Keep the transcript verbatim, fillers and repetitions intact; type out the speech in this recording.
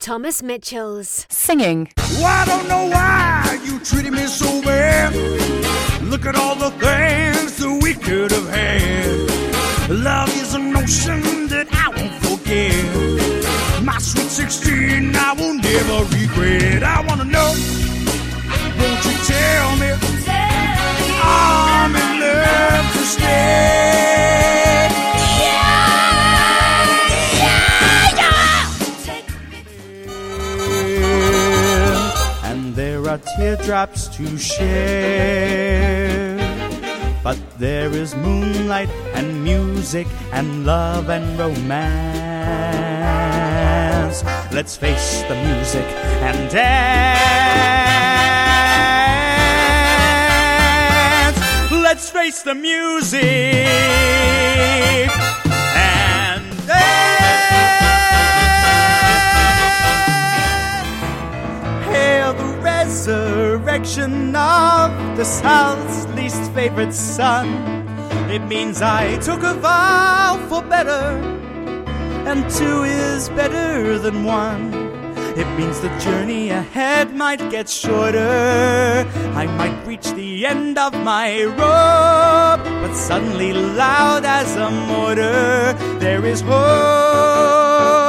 Thomas Mitchells. Singing. Oh, I don't know why you treated me so bad. Look at all the things that we could have had. Love is a notion that I won't forget. My sweet sixteen, I will never regret. I want to know, won't you tell me, I'm in love to stay. Yeah, yeah, yeah. And there are teardrops to share, but there is moonlight and music and love and romance. Let's face the music and dance. Let's face the music and dance. Hail the resurrection of the South's least favorite son. It means I took a vow for better, and two is better than one. It means the journey ahead might get shorter. I might reach the end of my rope, but suddenly loud as a motor, there is hope.